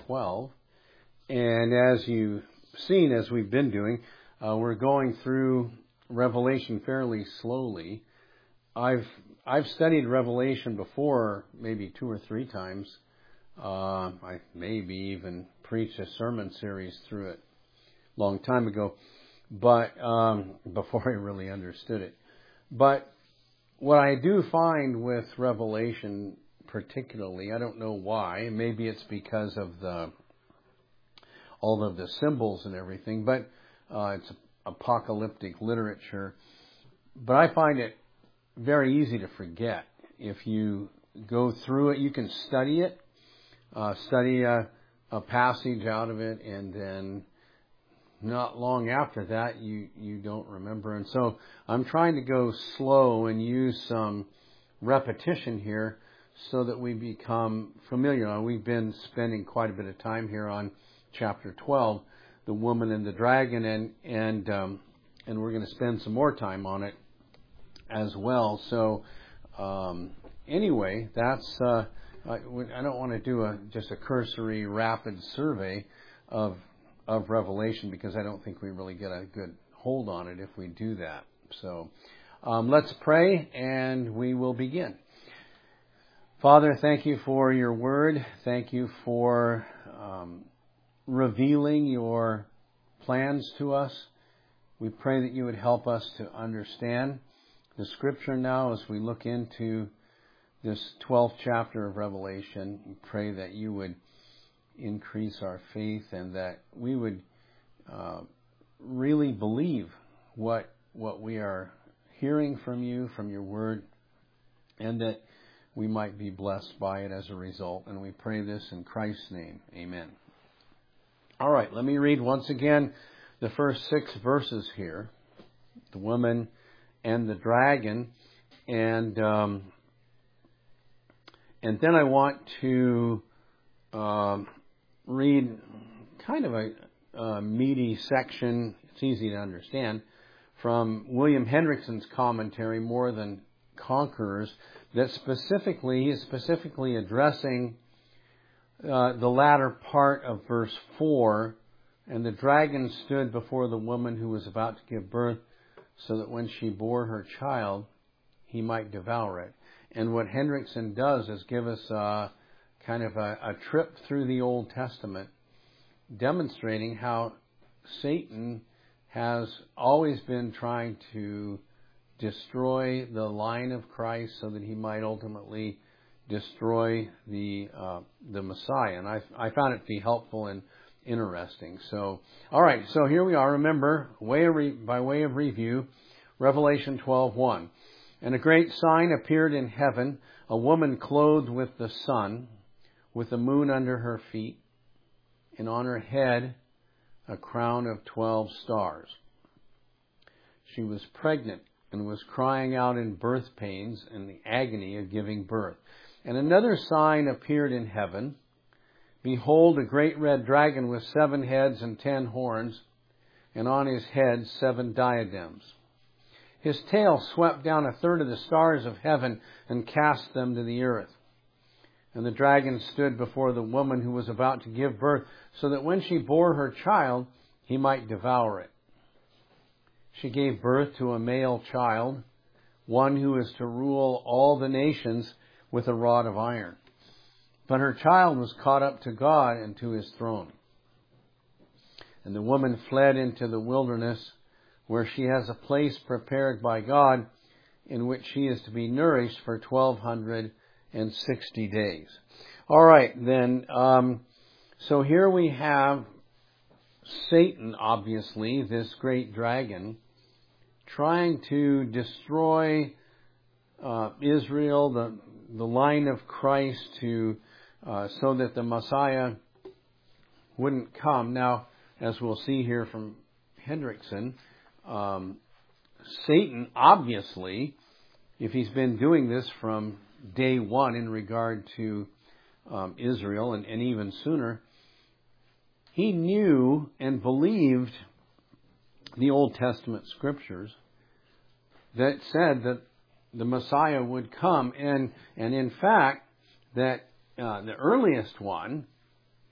12. And as you've seen, as we've been doing, we're going through Revelation fairly slowly. I've studied Revelation before, maybe 2 or 3 times. I maybe even preached a sermon series through it a long time ago, but before I really understood it. But what I do find with Revelation particularly, I don't know why, maybe it's because of all of the symbols and everything, but it's apocalyptic literature. But I find it very easy to forget. If you go through it, you can study it, study a passage out of it, and then not long after that, you don't remember. And so I'm trying to go slow and use some repetition here so that we become familiar. Now, we've been spending quite a bit of time here on chapter 12, the woman and the dragon, and we're going to spend some more time on it as well. So anyway, that's I don't want to do just a cursory rapid survey of Revelation, because I don't think we really get a good hold on it if we do that. So let's pray and we will begin. Father, thank you for your word. Thank you for revealing your plans to us. We pray that you would help us to understand the Scripture now as we look into this 12th chapter of Revelation. We pray that you would increase our faith and that we would really believe what we are hearing from you, from your word, and that we might be blessed by it as a result. And we pray this in Christ's name. Amen. All right, let me read once again the first 6 verses here. The woman and the dragon. And then I want to read kind of a meaty section, it's easy to understand, from William Hendrickson's commentary, More Than Conquerors, that he is specifically addressing the latter part of verse 4, and the dragon stood before the woman who was about to give birth, so that when she bore her child, he might devour it. And what Hendrickson does is give us kind of a trip through the Old Testament, demonstrating how Satan has always been trying to destroy the line of Christ so that he might ultimately destroy the Messiah. And I found it to be helpful and interesting. So, all right, so here we are. Remember, by way of review, Revelation 12:1. And a great sign appeared in heaven, a woman clothed with the sun, with the moon under her feet, and on her head a crown of 12 stars. She was pregnant and was crying out in birth pains and the agony of giving birth. And another sign appeared in heaven. Behold, a great red dragon with 7 heads and 10 horns, and on his head 7 diadems. His tail swept down 1/3 of the stars of heaven and cast them to the earth. And the dragon stood before the woman who was about to give birth, so that when she bore her child, he might devour it. She gave birth to a male child, one who is to rule all the nations with a rod of iron. But her child was caught up to God and to his throne. And the woman fled into the wilderness, where she has a place prepared by God, in which she is to be nourished for 1260 days. All right, then, so here we have Satan, obviously, this great dragon, trying to destroy Israel, the line of Christ, so that the Messiah wouldn't come. Now, as we'll see here from Hendrickson, Satan, obviously, if he's been doing this from day one in regard to Israel and even sooner, he knew and believed the Old Testament scriptures that said that the Messiah would come. And in fact, that the earliest one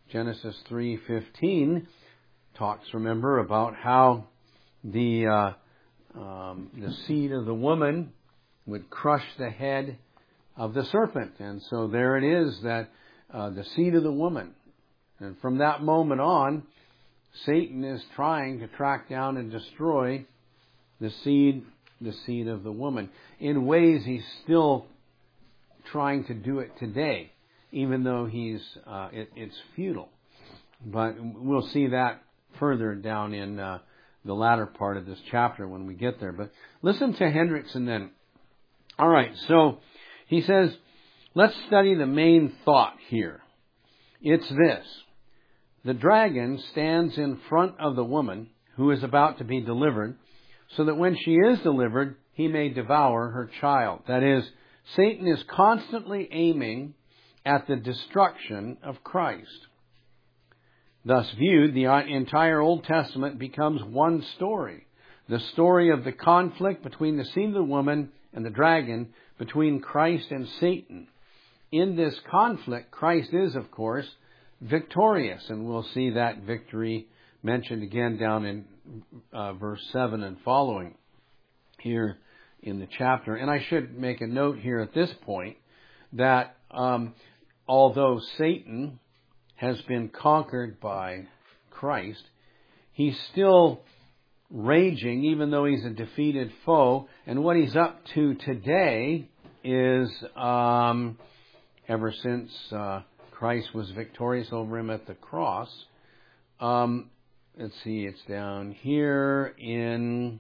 Genesis 3:15 talks, remember, about how the seed of the woman would crush the head of the serpent. And so there it is, that the seed of the woman. And from that moment on, Satan is trying to track down and destroy the seed of the woman. In ways, he's still trying to do it today, even though it's futile. But we'll see that further down in the latter part of this chapter when we get there. But listen to Hendrickson then. All right, so he says, let's study the main thought here. It's this. The dragon stands in front of the woman who is about to be delivered, so that when she is delivered, he may devour her child. That is, Satan is constantly aiming at the destruction of Christ. Thus viewed, the entire Old Testament becomes one story. The story of the conflict between the seed of the woman and the dragon, between Christ and Satan. In this conflict, Christ is, of course, victorious. And we'll see that victory mentioned again down in verse 7 and following here in the chapter. And I should make a note here at this point that although Satan has been conquered by Christ, he's still raging, even though he's a defeated foe. And what he's up to today is, ever since Christ was victorious over him at the cross, let's see, it's down here in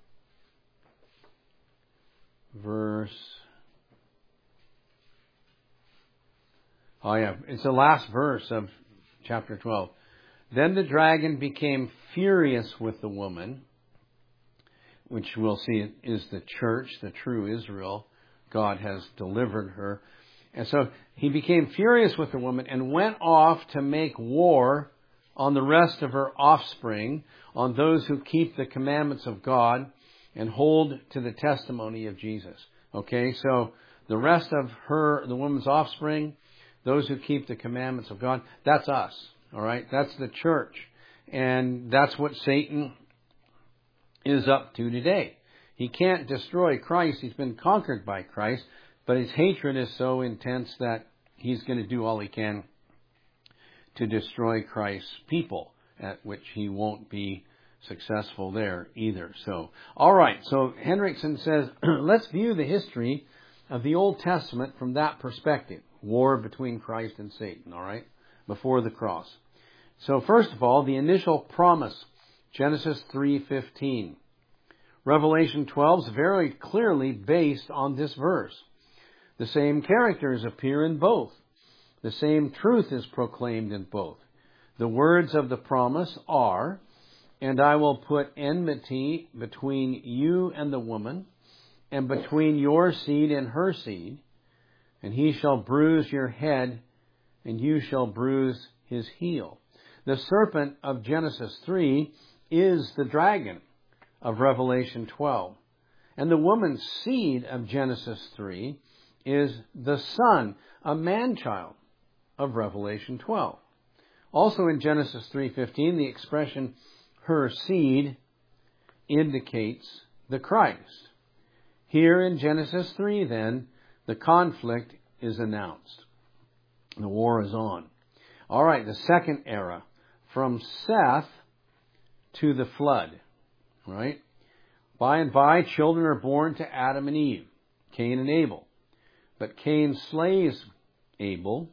it's the last verse of chapter 12. Then the dragon became furious with the woman, which we'll see is the church, the true Israel. God has delivered her. And so he became furious with the woman and went off to make war on the rest of her offspring, on those who keep the commandments of God and hold to the testimony of Jesus. Okay, so the rest of the woman's offspring, those who keep the commandments of God, that's us. All right, that's the church. And that's what Satan is up to today. He can't destroy Christ. He's been conquered by Christ, but his hatred is so intense that he's going to do all he can to destroy Christ's people, at which he won't be successful there either. So, all right, so Hendrickson says, let's view the history of the Old Testament from that perspective. War between Christ and Satan, all right, before the cross. So first of all, the initial promise, Genesis 3:15. Revelation 12 is very clearly based on this verse. The same characters appear in both. The same truth is proclaimed in both. The words of the promise are, "And I will put enmity between you and the woman, and between your seed and her seed, and he shall bruise your head, and you shall bruise his heel." The serpent of Genesis 3 is the dragon of Revelation 12. And the woman's seed of Genesis 3 is the son, a man-child of Revelation 12. Also in Genesis 3:15, the expression, "her seed," indicates the Christ. Here in Genesis 3, then, the conflict is announced. The war is on. All right, the second era, from Seth to the flood, right? By and by, children are born to Adam and Eve, Cain and Abel. But Cain slays Abel.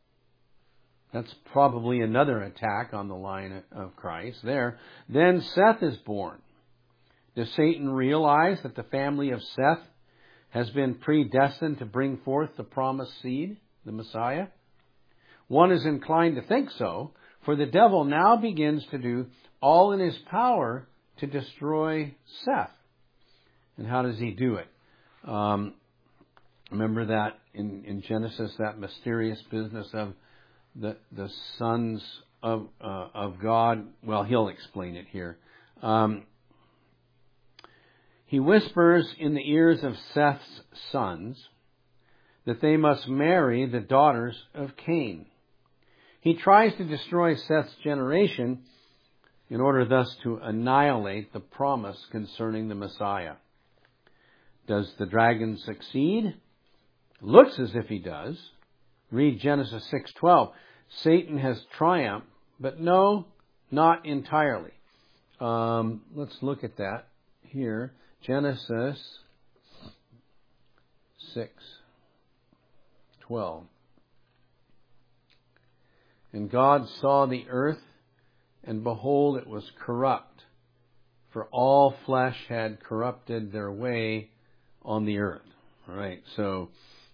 That's probably another attack on the line of Christ there. Then Seth is born. Does Satan realize that the family of Seth has been predestined to bring forth the promised seed, the Messiah? One is inclined to think so, for the devil now begins to do all in his power to destroy Seth. And how does he do it? Remember that in Genesis, that mysterious business of the sons of God? Well, he'll explain it here. He whispers in the ears of Seth's sons that they must marry the daughters of Cain. He tries to destroy Seth's generation in order thus to annihilate the promise concerning the Messiah. Does the dragon succeed? Looks as if he does. Read Genesis 6:12. Satan has triumphed, but no, not entirely. Let's look at that here. Genesis 6:12. And God saw the earth, and behold, it was corrupt, for all flesh had corrupted their way on the earth. All right, so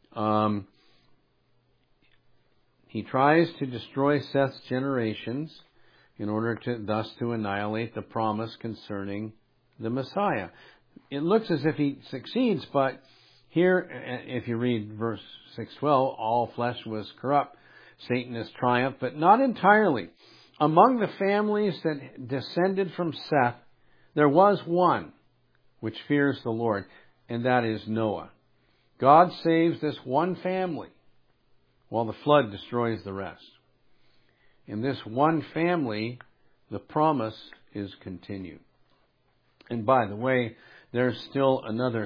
he tries to destroy Seth's generations in order to thus to annihilate the promise concerning the Messiah. It looks as if he succeeds, but here, if you read verse 6:12, all flesh was corrupt. Satan has triumphed, but not entirely. Among the families that descended from Seth, there was one which fears the Lord, and that is Noah. God saves this one family, while the flood destroys the rest. In this one family, the promise is continued. And by the way, there's still another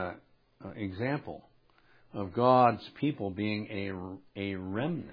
example of God's people being a remnant.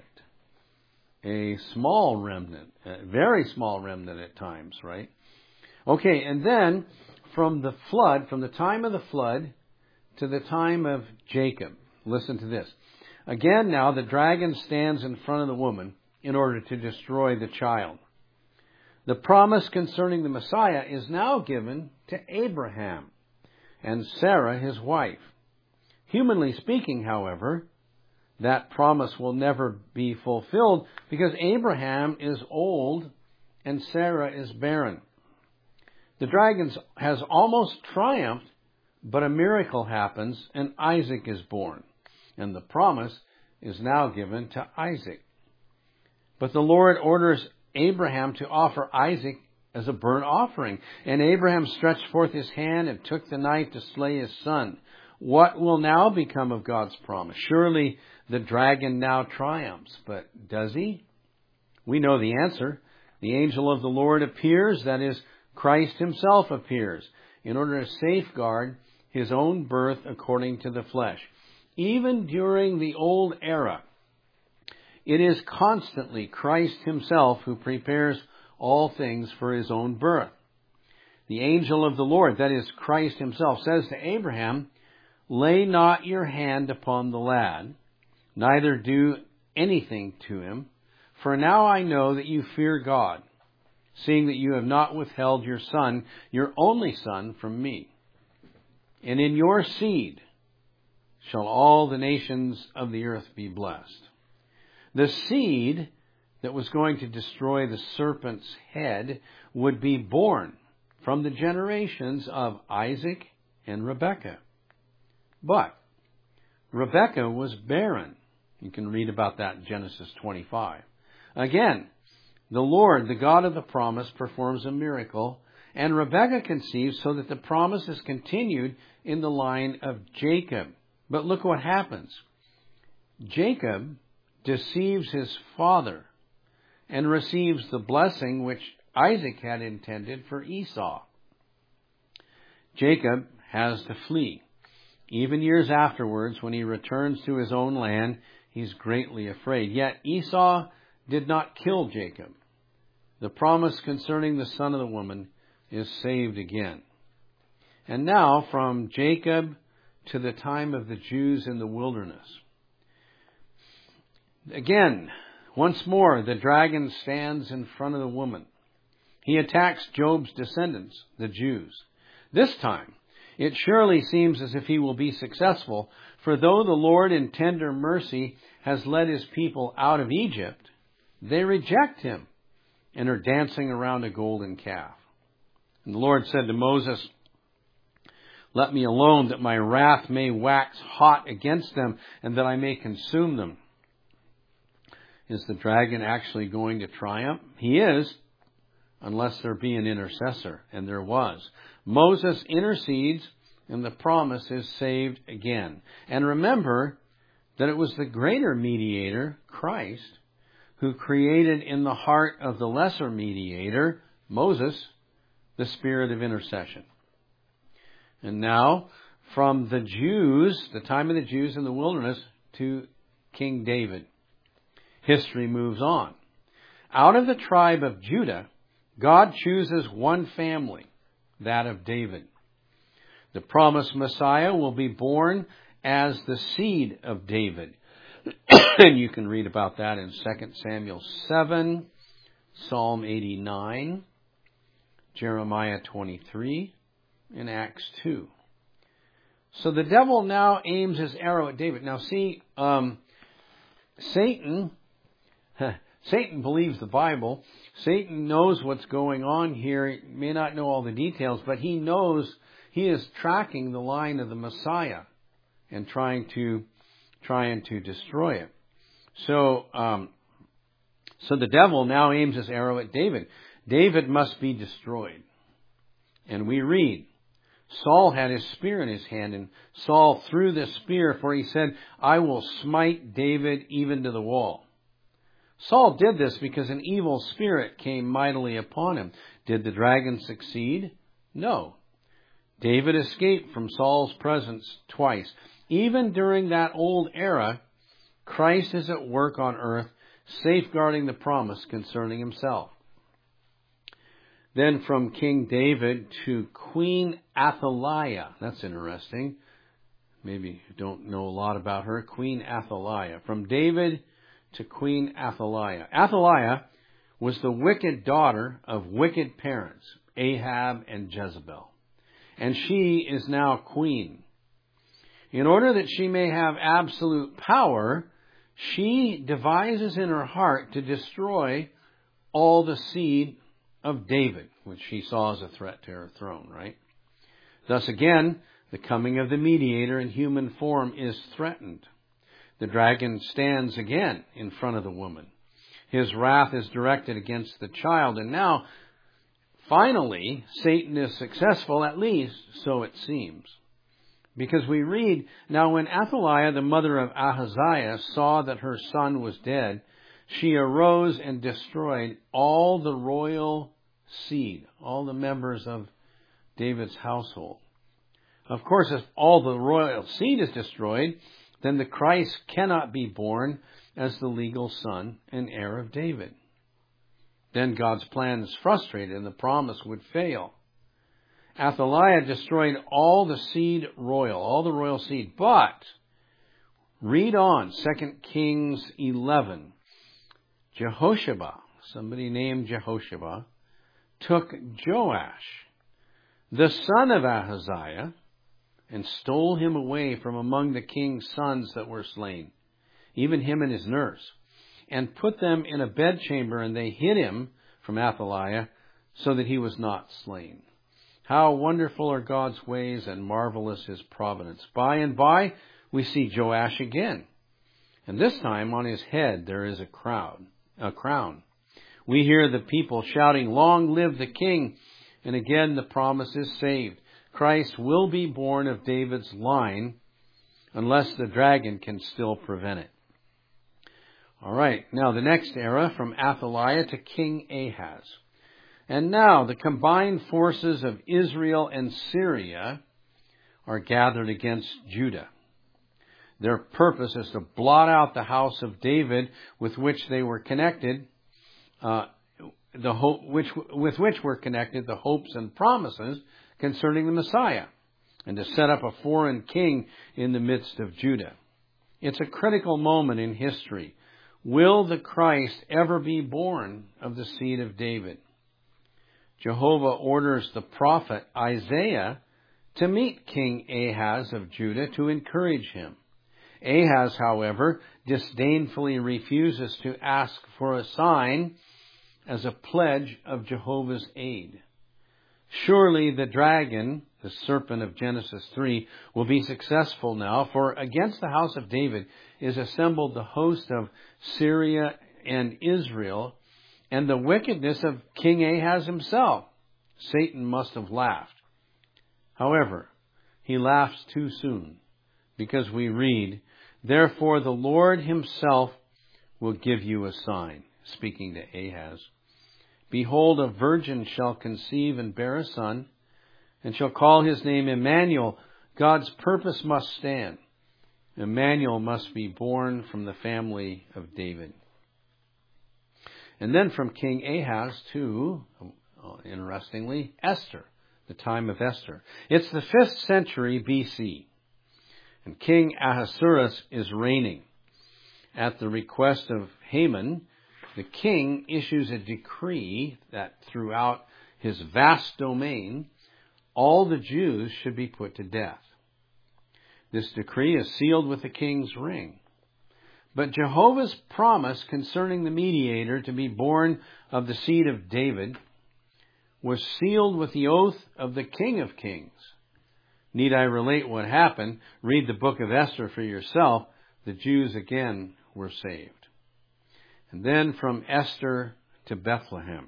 A small remnant, a very small remnant at times, right? Okay, and then from the flood, from the time of the flood to the time of Jacob, listen to this. Again now the dragon stands in front of the woman in order to destroy the child. The promise concerning the Messiah is now given to Abraham and Sarah, his wife. Humanly speaking, however, that promise will never be fulfilled because Abraham is old and Sarah is barren. The dragon has almost triumphed, but a miracle happens and Isaac is born. And the promise is now given to Isaac. But the Lord orders Abraham to offer Isaac as a burnt offering. And Abraham stretched forth his hand and took the knife to slay his son. What will now become of God's promise? Surely the dragon now triumphs, but does he? We know the answer. The angel of the Lord appears, that is, Christ himself appears, in order to safeguard his own birth according to the flesh. Even during the old era, it is constantly Christ himself who prepares all things for his own birth. The angel of the Lord, that is, Christ himself, says to Abraham, "Lay not your hand upon the lad, neither do anything to him, for now I know that you fear God, seeing that you have not withheld your son, your only son, from me. And in your seed shall all the nations of the earth be blessed." The seed that was going to destroy the serpent's head would be born from the generations of Isaac and Rebekah. But Rebekah was barren. You can read about that in Genesis 25. Again, the Lord, the God of the promise, performs a miracle, and Rebekah conceives so that the promise is continued in the line of Jacob. But look what happens. Jacob deceives his father and receives the blessing which Isaac had intended for Esau. Jacob has to flee. Even years afterwards, when he returns to his own land, he's greatly afraid. Yet Esau did not kill Jacob. The promise concerning the son of the woman is saved again. And now from Jacob to the time of the Jews in the wilderness. Again, once more, the dragon stands in front of the woman. He attacks Job's descendants, the Jews. This time, it surely seems as if he will be successful, for though the Lord in tender mercy has led his people out of Egypt, they reject him and are dancing around a golden calf. And the Lord said to Moses, "Let me alone, that my wrath may wax hot against them, and that I may consume them." Is the dragon actually going to triumph? He is, unless there be an intercessor, and there was. Moses intercedes, and the promise is saved again. And remember that it was the greater mediator, Christ, who created in the heart of the lesser mediator, Moses, the spirit of intercession. And now, from the Jews, the time of the Jews in the wilderness, to King David. History moves on. Out of the tribe of Judah, God chooses one family, that of David. The promised Messiah will be born as the seed of David. And you can read about that in 2 Samuel 7, Psalm 89, Jeremiah 23, and Acts 2. So the devil now aims his arrow at David. Now see, Satan believes the Bible. Satan knows what's going on here. He may not know all the details, but he knows he is tracking the line of the Messiah and trying to destroy it. So the devil now aims his arrow at David. David must be destroyed. And we read, Saul had his spear in his hand, and Saul threw the spear, for he said, I will smite David even to the wall. Saul did this because an evil spirit came mightily upon him. Did the dragon succeed? No. David escaped from Saul's presence twice. Even during that old era, Christ is at work on earth, safeguarding the promise concerning himself. Then from King David to Queen Athaliah. That's interesting. Maybe you don't know a lot about her. Queen Athaliah. From David to Queen Athaliah. Athaliah was the wicked daughter of wicked parents, Ahab and Jezebel. And she is now queen. In order that she may have absolute power, she devises in her heart to destroy all the seed of David, which she saw as a threat to her throne, right? Thus again, the coming of the mediator in human form is threatened. The dragon stands again in front of the woman. His wrath is directed against the child, and now, finally, Satan is successful, at least so it seems. Because we read, now when Athaliah, the mother of Ahaziah, saw that her son was dead, she arose and destroyed all the royal seed, all the members of David's household. Of course, if all the royal seed is destroyed, then the Christ cannot be born as the legal son and heir of David. Then God's plan is frustrated and the promise would fail. Athaliah destroyed all the royal seed. But, read on, 2 Kings 11. Jehoshaphat, somebody named Jehoshaphat, took Joash, the son of Ahaziah, and stole him away from among the king's sons that were slain, even him and his nurse, and put them in a bedchamber, and they hid him from Athaliah so that he was not slain. How wonderful are God's ways and marvelous his providence. By and by, we see Joash again. And this time on his head there is a crown. We hear the people shouting, long live the king. And again the promise is saved. Christ will be born of David's line unless the dragon can still prevent it. All right, now the next era from Athaliah to King Ahaz. And now the combined forces of Israel and Syria are gathered against Judah. Their purpose is to blot out the house of David with which they were connected, with which were connected the hopes and promises concerning the Messiah, and to set up a foreign king in the midst of Judah. It's a critical moment in history. Will the Christ ever be born of the seed of David? Jehovah orders the prophet Isaiah to meet King Ahaz of Judah to encourage him. Ahaz, however, disdainfully refuses to ask for a sign as a pledge of Jehovah's aid. Surely the dragon, the serpent of Genesis 3, will be successful now, for against the house of David is assembled the host of Syria and Israel, and the wickedness of King Ahaz himself. Satan must have laughed. However, he laughs too soon, because we read, therefore the Lord himself will give you a sign. speaking to Ahaz. Behold, a virgin shall conceive and bear a son, and shall call his name Emmanuel. God's purpose must stand. Emmanuel must be born from the family of David. And then from King Ahaz to, interestingly, Esther, the time of Esther. It's the 5th century BC, and King Ahasuerus is reigning. At the request of Haman, the king issues a decree that throughout his vast domain, all the Jews should be put to death. This decree is sealed with the king's ring. But Jehovah's promise concerning the mediator to be born of the seed of David was sealed with the oath of the King of Kings. Need I relate what happened? Read the book of Esther for yourself. The Jews again were saved. And then from Esther to Bethlehem.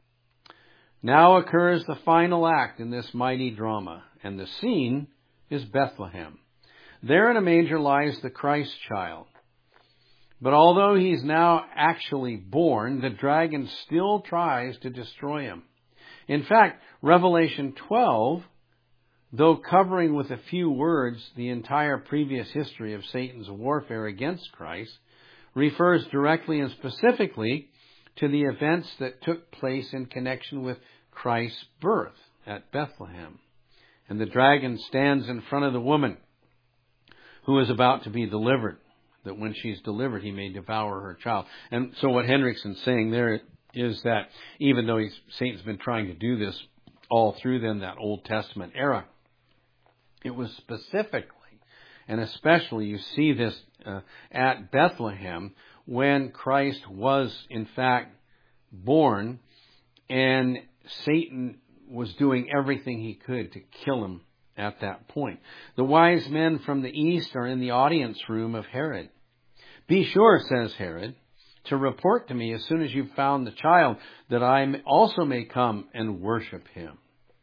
Now occurs the final act in this mighty drama, and the scene is Bethlehem. There in a manger lies the Christ child. But although he's now actually born, the dragon still tries to destroy him. In fact, Revelation 12, though covering with a few words the entire previous history of Satan's warfare against Christ, refers directly and specifically to the events that took place in connection with Christ's birth at Bethlehem. And the dragon stands in front of the woman who is about to be delivered, that when she's delivered, he may devour her child. And so what Hendrickson's saying there is that even though Satan's been trying to do this all through then that Old Testament era, it was specifically and especially you see this at Bethlehem when Christ was in fact born, and Satan was doing everything he could to kill him at that point. The wise men from the east are in the audience room of Herod. Be sure, says Herod, to report to me as soon as you've found the child, that I also may come and worship him.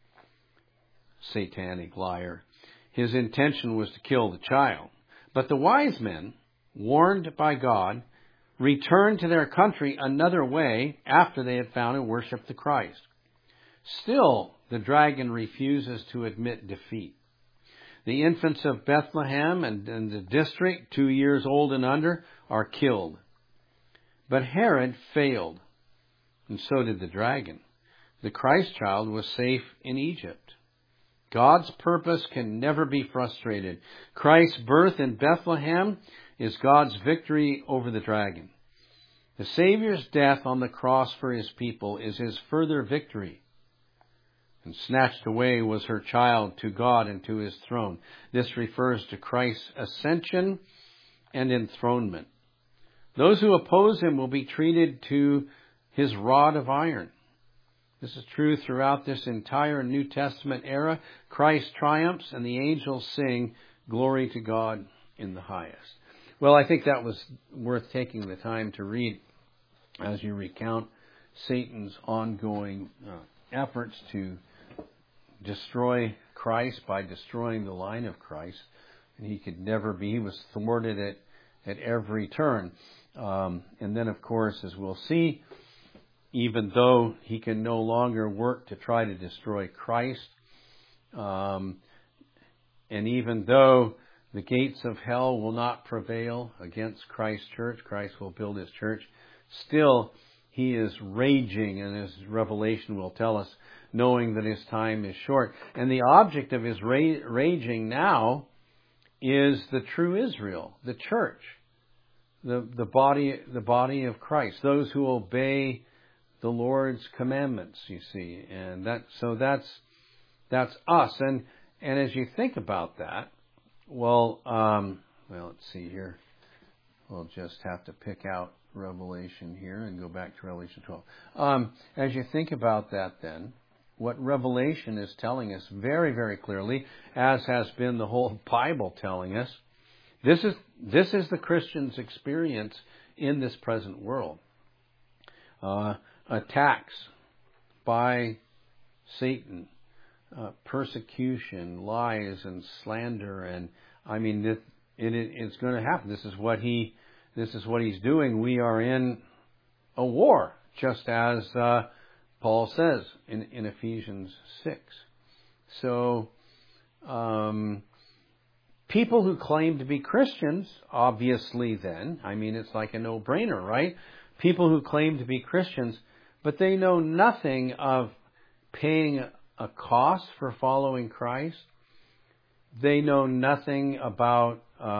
Satanic liar. His intention was to kill the child. But the wise men, warned by God, returned to their country another way after they had found and worshipped the Christ. Still, the dragon refuses to admit defeat. The infants of Bethlehem and the district, 2 years old and under, are killed. But Herod failed, and so did the dragon. The Christ child was safe in Egypt. God's purpose can never be frustrated. Christ's birth in Bethlehem is God's victory over the dragon. The Savior's death on the cross for his people is his further victory. And snatched away was her child to God and to his throne. This refers to Christ's ascension and enthronement. Those who oppose him will be treated to his rod of iron. This is true throughout this entire New Testament era. Christ triumphs and the angels sing, "Glory to God in the highest." Well, I think that was worth taking the time to read as you recount Satan's ongoing efforts to destroy Christ by destroying the line of Christ. And he was thwarted at every turn. And then, of course, as we'll see, even though he can no longer work to try to destroy Christ, and even though the gates of hell will not prevail against Christ's church, Christ will build his church, still he is raging, and as Revelation will tell us, knowing that his time is short. And the object of his raging now is the true Israel, the church, the body of Christ, those who obey the Lord's commandments, you see. And that's us. And as you think about that, well, let's see here. We'll just have to pick out Revelation here and go back to Revelation 12. As you think about that then, what Revelation is telling us very, very clearly, as has been the whole Bible telling us, this is the Christian's experience in this present world. Attacks by Satan, persecution, lies, and slander, and I mean it's going to happen. This is what he's doing. We are in a war, just as Paul says in Ephesians 6. So, people who claim to be Christians, obviously then, I mean, it's like a no-brainer, right? People who claim to be Christians, but they know nothing of paying a cost for following Christ. They know nothing about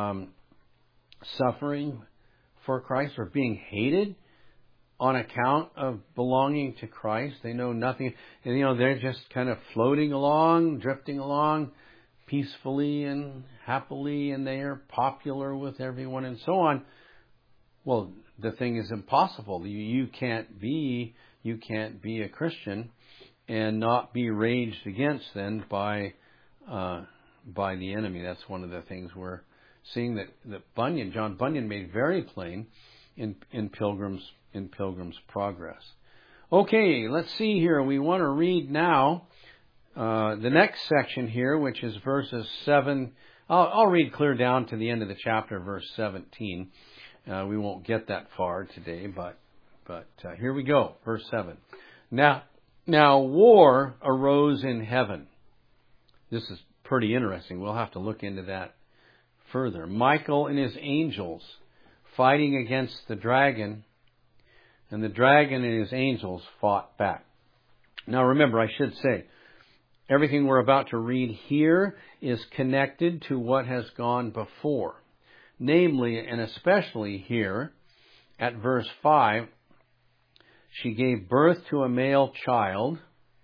suffering for Christ or being hated on account of belonging to Christ. They know nothing. And, they're just kind of floating along, drifting along peacefully and happily, and they are popular with everyone and so on. Well, the thing is impossible. You can't be a Christian and not be raged against then by the enemy. That's one of the things we're seeing that John Bunyan made very plain in Pilgrim's Progress. Okay, let's see here. We want to read now the next section here, which is verses 7. I'll read clear down to the end of the chapter, verse 17. We won't get that far today, but here we go, verse 7. Now war arose in heaven. This is pretty interesting. We'll have to look into that further. Michael and his angels fighting against the dragon, and the dragon and his angels fought back. Now remember, I should say, everything we're about to read here is connected to what has gone before. Namely, and especially here, at verse 5, she gave birth to a male child,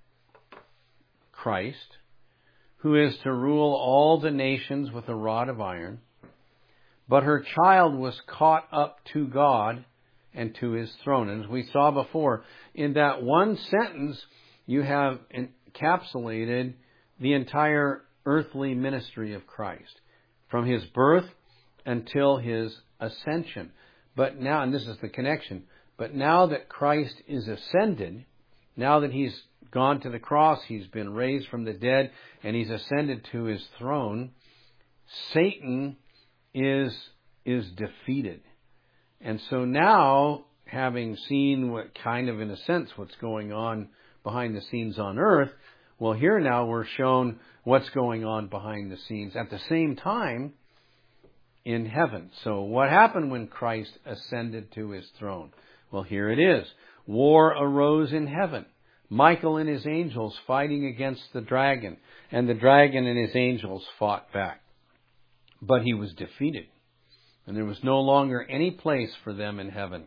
Christ, who is to rule all the nations with a rod of iron. But her child was caught up to God and to his throne. And as we saw before, in that one sentence, you have encapsulated the entire earthly ministry of Christ, from his birth until his ascension. But now, and this is the connection, but now that Christ is ascended, now that he's gone to the cross, he's been raised from the dead, and he's ascended to his throne, Satan is defeated. And so now, having seen what kind of, in a sense, what's going on behind the scenes on earth, well, here now we're shown what's going on behind the scenes at the same time in heaven. So what happened when Christ ascended to his throne? Well, here it is. War arose in heaven. Michael and his angels fighting against the dragon, and the dragon and his angels fought back. But he was defeated, and there was no longer any place for them in heaven.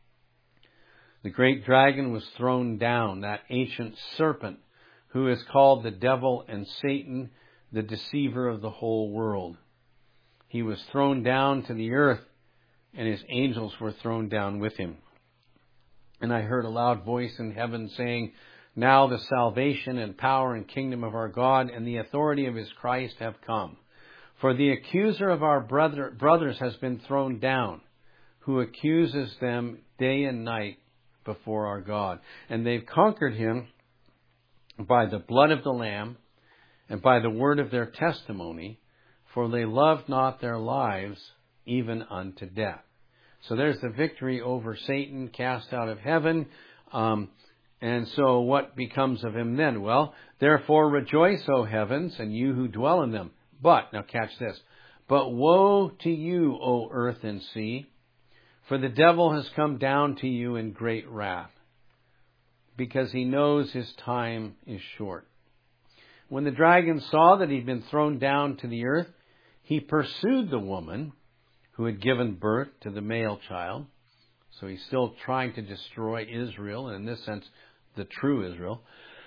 The great dragon was thrown down, that ancient serpent who is called the devil and Satan, the deceiver of the whole world. He was thrown down to the earth, and his angels were thrown down with him. And I heard a loud voice in heaven saying, "Now the salvation and power and kingdom of our God and the authority of his Christ have come. For the accuser of our brothers has been thrown down, who accuses them day and night before our God. And they've conquered him by the blood of the Lamb and by the word of their testimony, for they loved not their lives even unto death." So there's the victory over Satan, cast out of heaven. And so what becomes of him then? Well, therefore rejoice, O heavens, and you who dwell in them. But, now catch this, but woe to you, O earth and sea, for the devil has come down to you in great wrath, because he knows his time is short. When the dragon saw that he'd been thrown down to the earth, he pursued the woman who had given birth to the male child. So he's still trying to destroy Israel, and in this sense, the true Israel.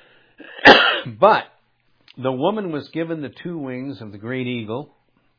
But the woman was given the 2 wings of the great eagle,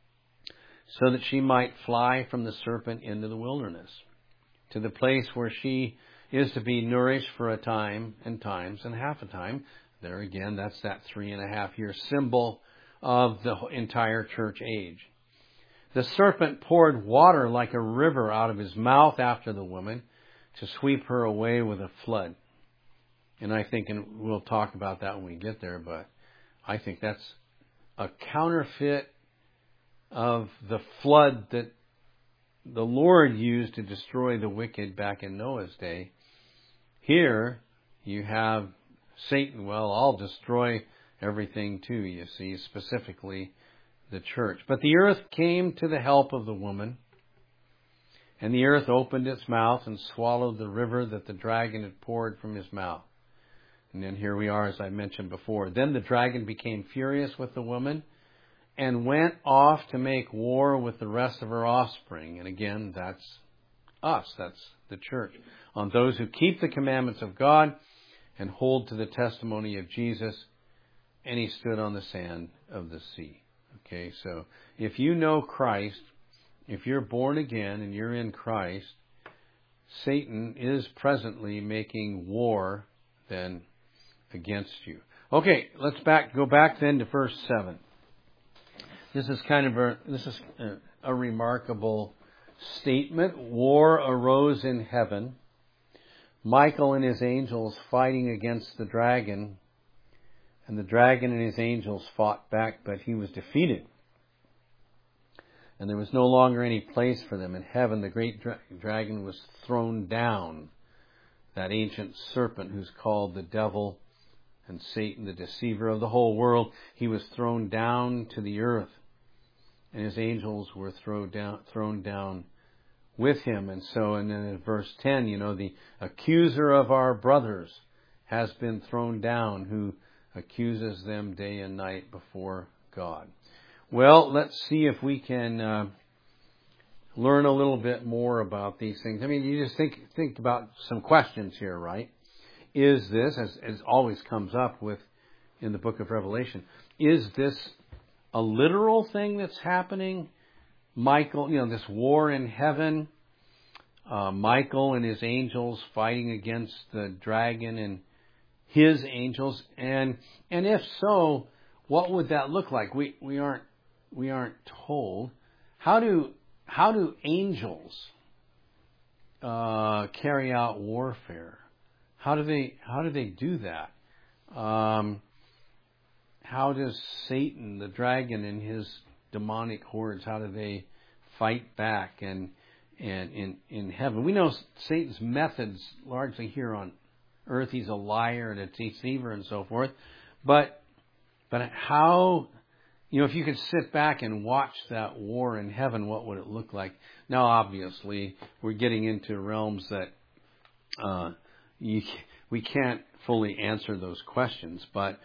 so that she might fly from the serpent into the wilderness, to the place where she is to be nourished for a time and times and half a time. There again, that's that 3.5-year symbol of the entire church age. The serpent poured water like a river out of his mouth after the woman to sweep her away with a flood. And I think, and we'll talk about that when we get there, but I think that's a counterfeit of the flood that the Lord used to destroy the wicked back in Noah's day. Here you have Satan. Well, I'll destroy everything too, you see, specifically the church. But the earth came to the help of the woman, and the earth opened its mouth and swallowed the river that the dragon had poured from his mouth. And then here we are, as I mentioned before. Then the dragon became furious with the woman and went off to make war with the rest of her offspring. And again, that's us. That's the church. On those who keep the commandments of God and hold to the testimony of Jesus. And he stood on the sand of the sea. Okay, so if you know Christ, if you're born again and you're in Christ, Satan is presently making war then against you. Okay, let's go back then to verse 7. This is a remarkable statement. War arose in heaven. Michael and his angels fighting against the dragon, and the dragon and his angels fought back, but he was defeated. And there was no longer any place for them in heaven. The great dragon was thrown down, that ancient serpent who's called the devil and Satan, the deceiver of the whole world. He was thrown down to the earth, and his angels were thrown down with him. And then in verse 10, the accuser of our brothers has been thrown down, who accuses them day and night before God. Well, let's see if we can learn a little bit more about these things. I mean, you just think about some questions here, right? Is this, as always comes up in the book of Revelation, is this a literal thing that's happening? Michael, this war in heaven, Michael and his angels fighting against the dragon and his angels, and if so, what would that look like? We aren't told. How do angels carry out warfare? How do they do that? How does Satan, the dragon, and his demonic hordes, how do they fight back? And in heaven, we know Satan's methods largely here on earth. He's a liar and a deceiver and so forth. But how, if you could sit back and watch that war in heaven, what would it look like? Now, obviously, we're getting into realms that we can't fully answer those questions. But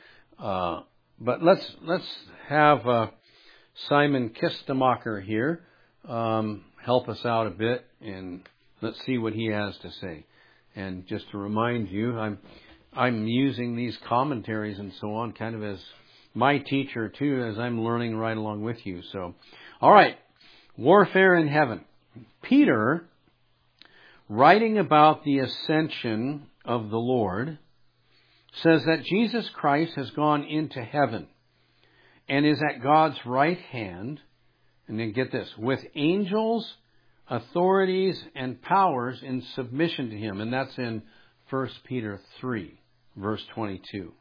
let's have Simon Kistemacher here help us out a bit, and let's see what he has to say. And just to remind you, I'm using these commentaries and so on kind of as my teacher too, as I'm learning right along with you. So, all right, warfare in heaven. Peter, writing about the ascension of the Lord, says that Jesus Christ has gone into heaven and is at God's right hand, and then get this, with angels, authorities, and powers in submission to him. And that's in 1 Peter 3, verse 22.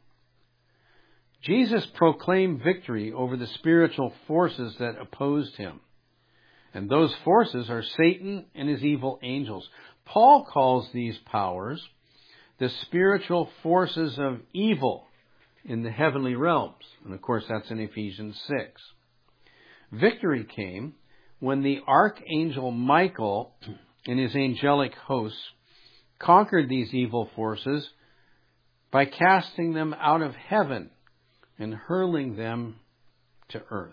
Jesus proclaimed victory over the spiritual forces that opposed him. And those forces are Satan and his evil angels. Paul calls these powers the spiritual forces of evil in the heavenly realms. And of course, that's in Ephesians 6. Victory came when the archangel Michael and his angelic hosts conquered these evil forces by casting them out of heaven and hurling them to earth.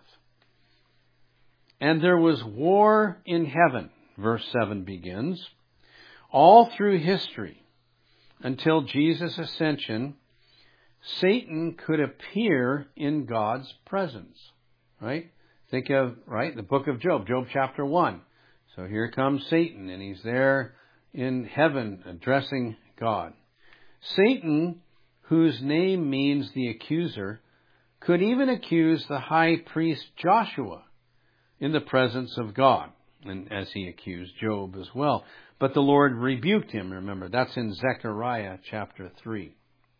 And there was war in heaven, verse 7 begins, all through history until Jesus' ascension. Satan could appear in God's presence, right? Think of, the book of Job chapter 1. So here comes Satan, and he's there in heaven addressing God. Satan, whose name means the accuser, could even accuse the high priest Joshua in the presence of God, and as he accused Job as well. But the Lord rebuked him, remember. That's in Zechariah chapter 3.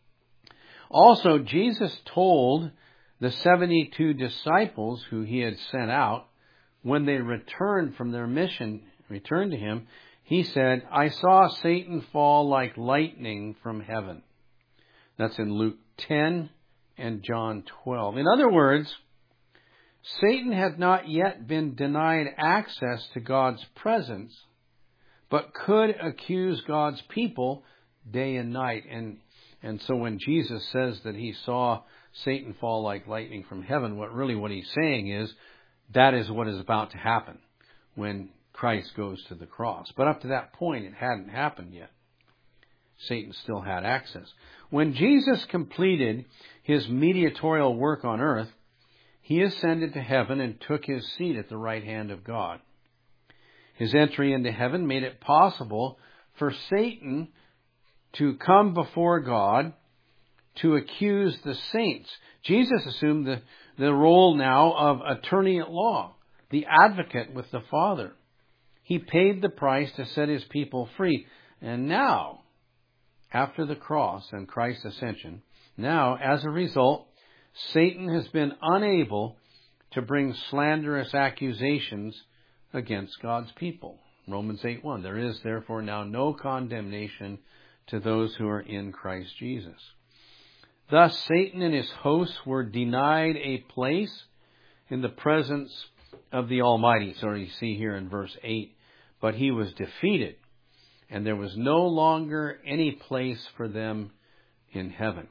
Also, Jesus told the 72 disciples who he had sent out, when they returned from their mission, returned to him, he said, I saw Satan fall like lightning from heaven. That's in Luke 10 and John 12. In other words, Satan had not yet been denied access to God's presence, but could accuse God's people day and night. And so when Jesus says that he saw Satan fall like lightning from heaven, what he's saying is that is what is about to happen when Christ goes to the cross. But up to that point, it hadn't happened yet. Satan still had access. When Jesus completed his mediatorial work on earth, he ascended to heaven and took his seat at the right hand of God. His entry into heaven made it possible for Satan to come before God to accuse the saints. Jesus assumed the role now of attorney at law, the advocate with the Father. He paid the price to set his people free. And now, after the cross and Christ's ascension, now, as a result, Satan has been unable to bring slanderous accusations against God's people. Romans 8:1, there is therefore now no condemnation to those who are in Christ Jesus. Thus, Satan and his hosts were denied a place in the presence of the Almighty. So you see here in verse 8, but he was defeated, and there was no longer any place for them in heaven.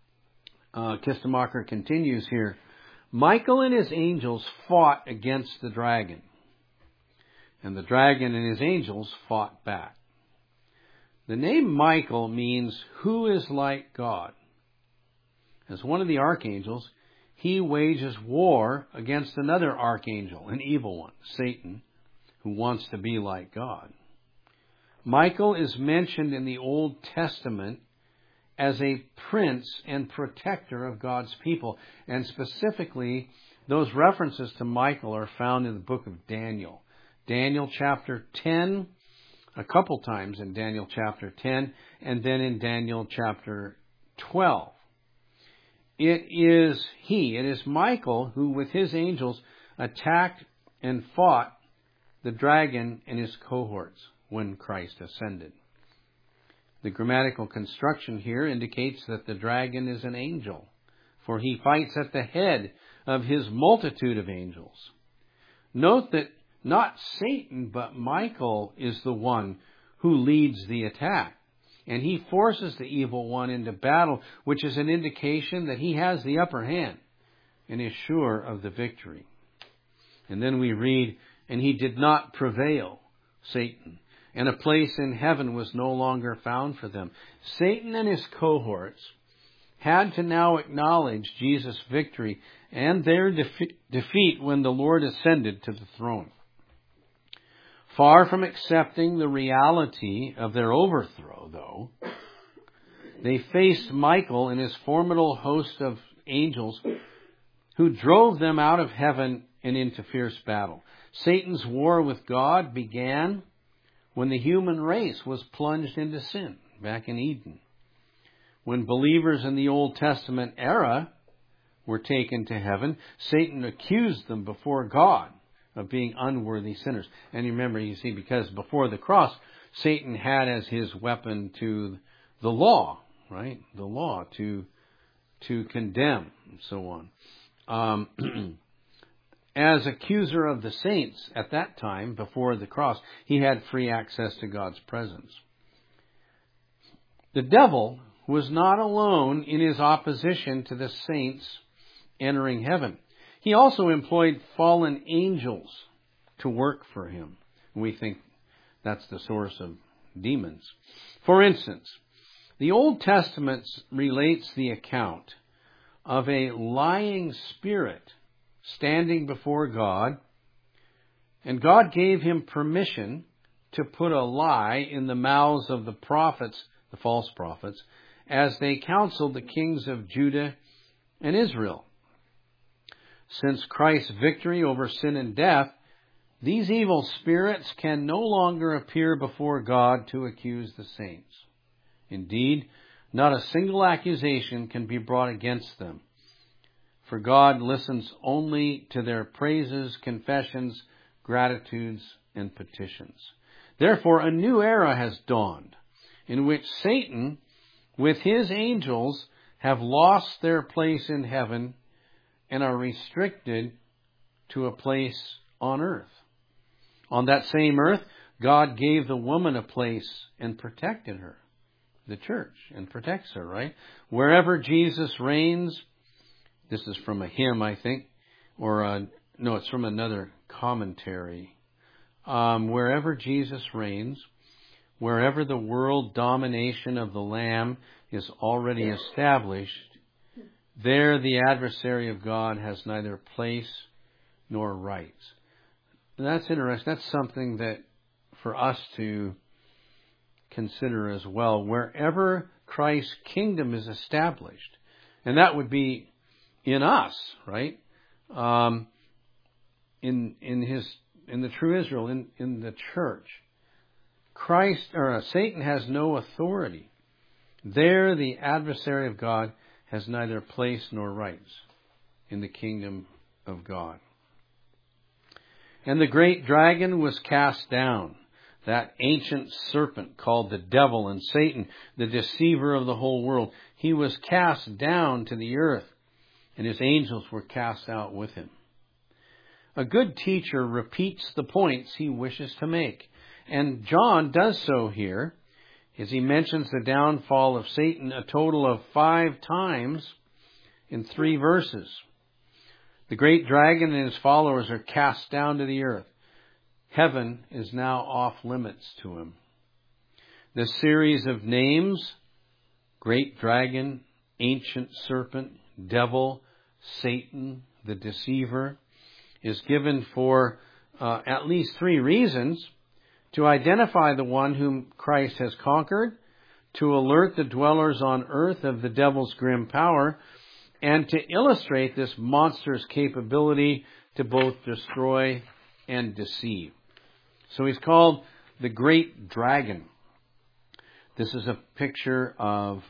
Kistemacher continues here. Michael and his angels fought against the dragon, and the dragon and his angels fought back. The name Michael means who is like God. As one of the archangels, he wages war against another archangel, an evil one, Satan, who wants to be like God. Michael is mentioned in the Old Testament as a prince and protector of God's people. And specifically, those references to Michael are found in the book of Daniel. Daniel chapter 10, a couple times in Daniel chapter 10, and then in Daniel chapter 12. It is Michael who with his angels attacked and fought the dragon and his cohorts when Christ ascended. The grammatical construction here indicates that the dragon is an angel, for he fights at the head of his multitude of angels. Note that not Satan, but Michael is the one who leads the attack. And he forces the evil one into battle, which is an indication that he has the upper hand and is sure of the victory. And then we read, and he did not prevail, Satan, and a place in heaven was no longer found for them. Satan and his cohorts had to now acknowledge Jesus' victory and their defeat when the Lord ascended to the throne. Far from accepting the reality of their overthrow, though, they faced Michael and his formidable host of angels who drove them out of heaven and into fierce battle. Satan's war with God began when the human race was plunged into sin back in Eden. When believers in the Old Testament era were taken to heaven, Satan accused them before God of being unworthy sinners. And remember, you see, because before the cross, Satan had as his weapon to the law, right? The law to condemn and so on. As accuser of the saints at that time, before the cross, he had free access to God's presence. The devil was not alone in his opposition to the saints entering heaven. He also employed fallen angels to work for him. We think that's the source of demons. For instance, the Old Testament relates the account of a lying spirit standing before God, and God gave him permission to put a lie in the mouths of the prophets, the false prophets, as they counseled the kings of Judah and Israel. Since Christ's victory over sin and death, these evil spirits can no longer appear before God to accuse the saints. Indeed, not a single accusation can be brought against them, for God listens only to their praises, confessions, gratitudes, and petitions. Therefore, a new era has dawned in which Satan, with his angels, have lost their place in heaven and are restricted to a place on earth. On that same earth, God gave the woman a place and protected her, the church, and protects her, right? Wherever Jesus reigns, this is from a hymn, I think, no, it's from another commentary. Wherever Jesus reigns, wherever the world domination of the Lamb is already established, there the adversary of God has neither place nor rights. And that's interesting. That's something that for us to consider as well. Wherever Christ's kingdom is established, and that would be in us, right? In the true Israel, in the church, Satan has no authority. There, the adversary of God has neither place nor rights in the kingdom of God. And the great dragon was cast down, that ancient serpent called the devil and Satan, the deceiver of the whole world. He was cast down to the earth, and his angels were cast out with him. A good teacher repeats the points he wishes to make, and John does so here, as he mentions the downfall of Satan a total of 5 times in 3 verses. The great dragon and his followers are cast down to the earth. Heaven is now off limits to him. The series of names, great dragon, ancient serpent, devil, Satan, the deceiver, is given for at least 3 reasons: to identify the one whom Christ has conquered, to alert the dwellers on earth of the devil's grim power, and to illustrate this monster's capability to both destroy and deceive. So he's called the Great Dragon. This is a picture of,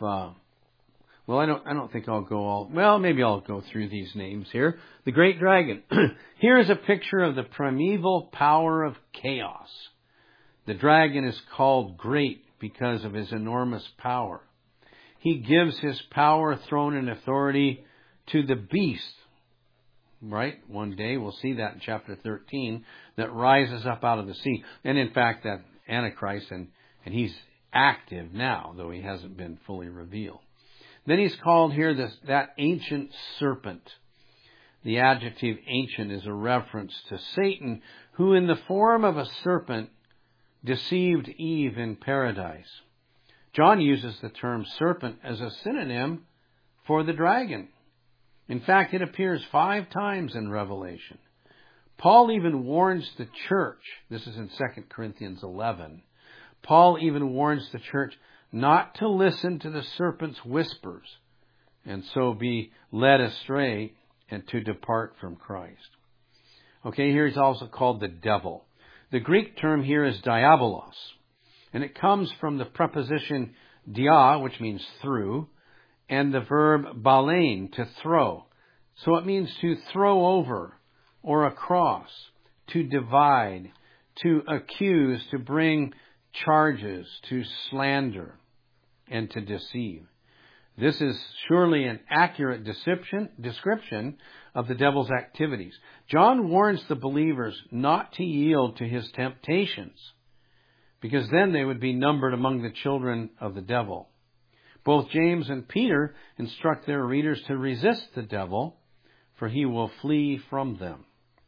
I don't think I'll go maybe I'll go through these names here. The Great Dragon. Here is a picture of the primeval power of chaos. The dragon is called great because of his enormous power. He gives his power, throne, and authority to the beast, right? One day we'll see that in chapter 13, that rises up out of the sea. And in fact, that Antichrist, and he's active now, though he hasn't been fully revealed. Then he's called here that ancient serpent. The adjective ancient is a reference to Satan, who in the form of a serpent deceived Eve in paradise. John uses the term serpent as a synonym for the dragon. In fact, it appears 5 times in Revelation. Paul even warns the church, this is in 2 Corinthians 11, Paul even warns the church not to listen to the serpent's whispers and so be led astray and to depart from Christ. Okay, here he's also called the devil. The Greek term here is diabolos, and it comes from the preposition dia, which means through, and the verb balein, to throw. So it means to throw over or across, to divide, to accuse, to bring charges, to slander, and to deceive. This is surely an accurate description of the devil's activities. John warns the believers not to yield to his temptations, because then they would be numbered among the children of the devil. Both James and Peter instruct their readers to resist the devil, for he will flee from them.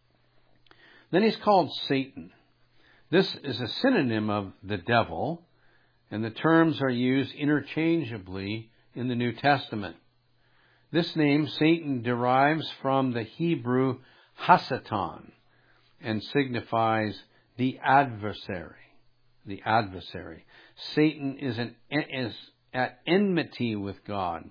Then he's called Satan. This is a synonym of the devil, and the terms are used interchangeably in the New Testament. This name, Satan, derives from the Hebrew Hasatan and signifies the adversary. The adversary. Satan is at enmity with God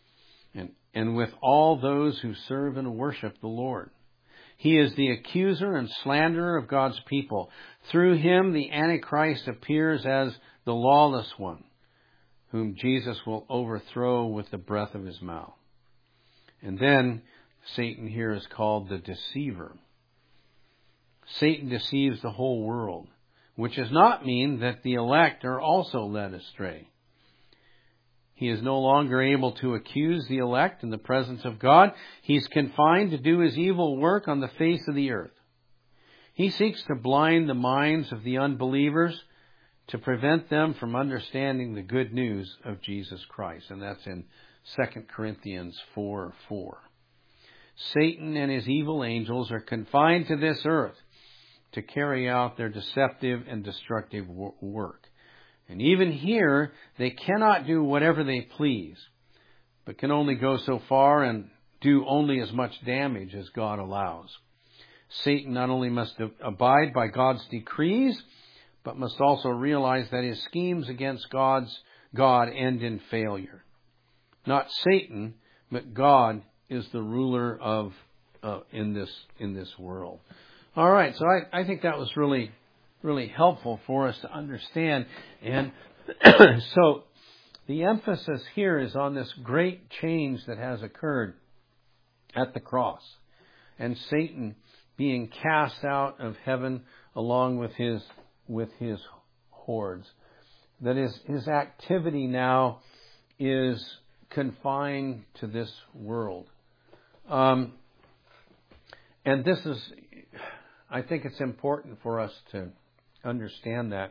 and with all those who serve and worship the Lord. He is the accuser and slanderer of God's people. Through him, the Antichrist appears as the lawless one, whom Jesus will overthrow with the breath of his mouth. And then Satan here is called the deceiver. Satan deceives the whole world which does not mean that the elect are also led astray. He is no longer able to accuse the elect in the presence of God. He's confined to do his evil work on the face of the earth. He seeks to blind the minds of the unbelievers to prevent them from understanding the good news of Jesus Christ. And that's in 2 Corinthians 4:4. Satan and his evil angels are confined to this earth to carry out their deceptive and destructive work. And even here, they cannot do whatever they please, but can only go so far and do only as much damage as God allows. Satan not only must abide by God's decrees, but must also realize that his schemes against God end in failure. Not Satan, but God is the ruler of in this world. All right, so I think that was really helpful for us to understand. And so the emphasis here is on this great change that has occurred at the cross, and Satan being cast out of heaven along with his hordes. That is, his activity now is confined to this world. And this is, I think it's important for us to understand that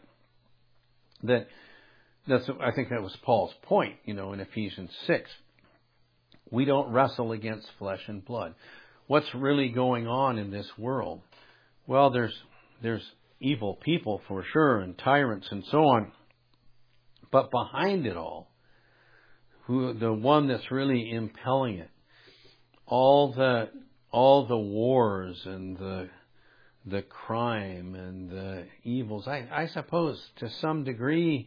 I think that was Paul's point, in Ephesians 6. We don't wrestle against flesh and blood. What's really going on in this world? Well, there's evil people for sure, and tyrants and so on. But behind it all, the one that's really impelling it, all the wars and the crime and the evils, I suppose to some degree,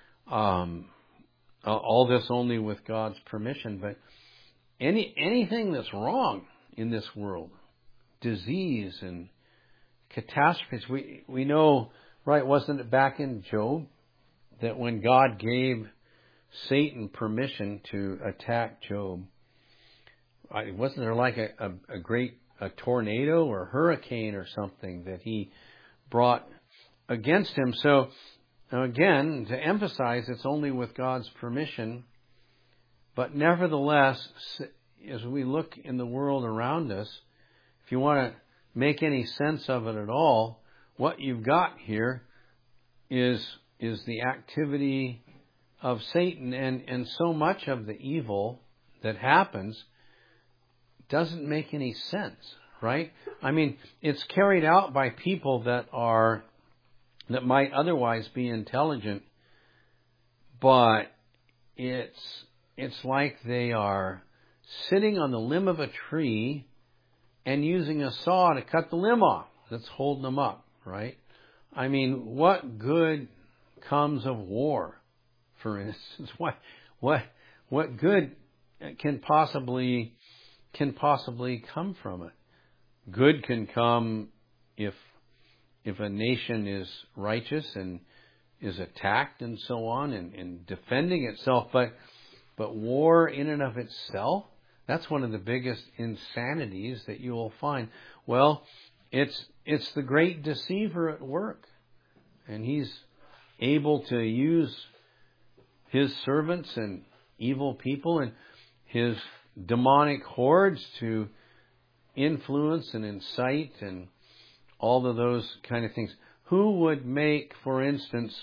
all this only with God's permission, but anything that's wrong in this world, disease and catastrophes, we know, right, wasn't it back in Job that when God gave Satan permission to attack Job, wasn't there like a great tornado or hurricane or something that he brought against him? So again, to emphasize, it's only with God's permission, but nevertheless, as we look in the world around us, if you want to make any sense of it at all, what you've got here is the activity of Satan, and so much of the evil that happens doesn't make any sense, right? I mean, it's carried out by people that might otherwise be intelligent, but it's like they are sitting on the limb of a tree and using a saw to cut the limb off that's holding them up, right? I mean, what good comes of war, for instance? What good can possibly come from it? Good can come if a nation is righteous and is attacked and so on and defending itself, but war in and of itself, that's one of the biggest insanities that you will find. Well, it's the great deceiver at work, and he's able to use his servants and evil people and his demonic hordes to influence and incite and all of those kind of things. Who would make, for instance,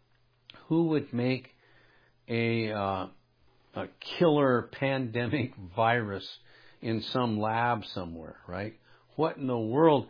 a killer pandemic virus in some lab somewhere, right? What in the world?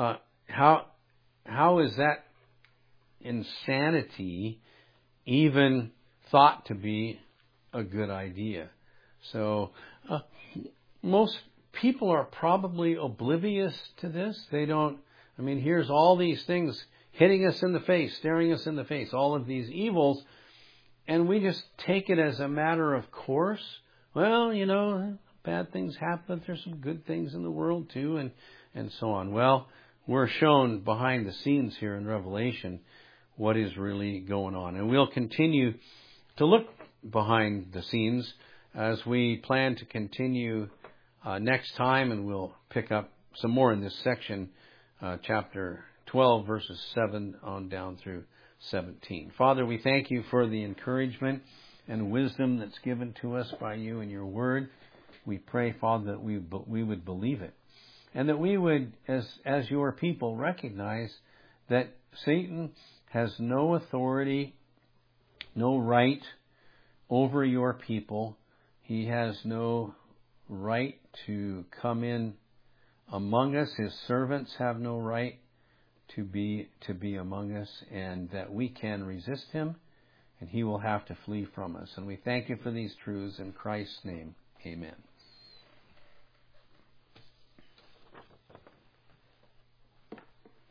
How is that insanity even thought to be a good idea? So most people are probably oblivious to this. They don't. I mean, here's all these things hitting us in the face, staring us in the face, all of these evils, and we just take it as a matter of course. Well, bad things happen, but there's some good things in the world too, and so on. Well, we're shown behind the scenes here in Revelation what is really going on. And we'll continue to look behind the scenes as we plan to continue next time, and we'll pick up some more in this section, chapter 12, verses 7 on down through 17. Father, we thank you for the encouragement and wisdom that's given to us by you in your word. We pray, Father, that we would believe it, and that we would, as your people, recognize that Satan has no authority, no right over your people. He has no right to come in among us. His servants have no right to be among us, and that we can resist him, and he will have to flee from us. And we thank you for these truths in Christ's name. Amen.